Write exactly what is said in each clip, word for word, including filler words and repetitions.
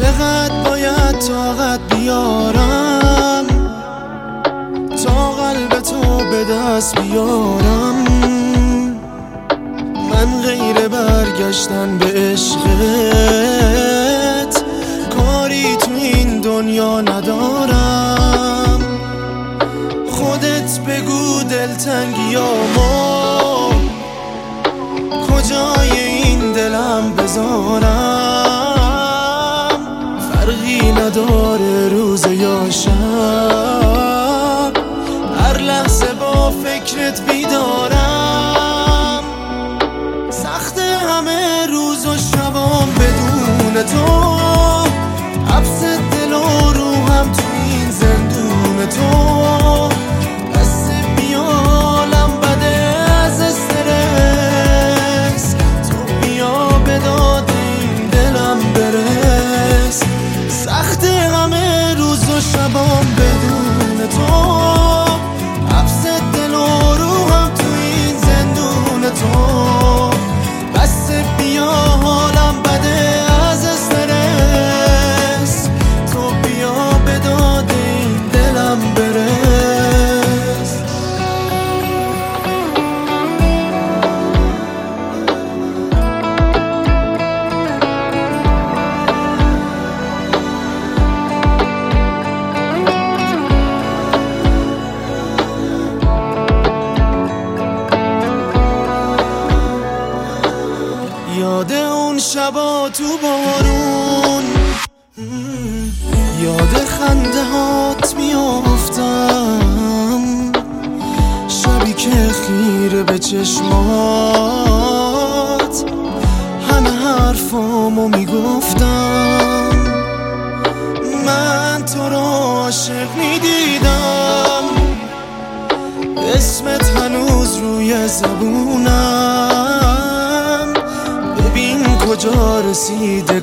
چقدر باید طاقت بیارم تا قلب تو به دست بیارم؟ من غیر برگشتن به عشقت کاری تو این دنیا ندارم. خودت بگو دلتنگیامو کجای این دلم بذارم؟ فرقی نداره روز یا شب، هر لحظه با فکرت بیدارم. سخت همه روز و شبام بدون تو، حبس دل و روحم تو این زندون تو. دست بیالم بده از استرس، تو بیا به داد این دلم برس. سخت همه روز و شبام بدون تو، حبس دل و روحم تو این زندون تو. بس بیا حالم بده از استرس، تو بیا به داد این دلم برس. یاد اون شبا تو بارون، یاد خنده هات میافتم، شبی که خیره به چشمات همه حرفامو میگفتم. من تو رو عاشق میدیدم، اسمت هنوز روی زبونم. ببین کجا رسیده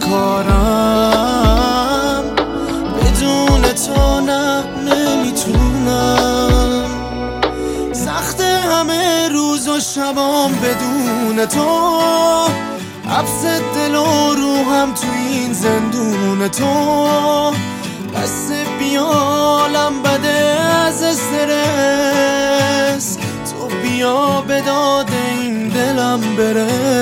کارم، بدون تو نه نمیتونم. سخت همه روز و شبام بدون تو، حبس دل و روحم تو این زندون تو. بس بیالم بده از استرس، تو بیا به داد این دلم برس.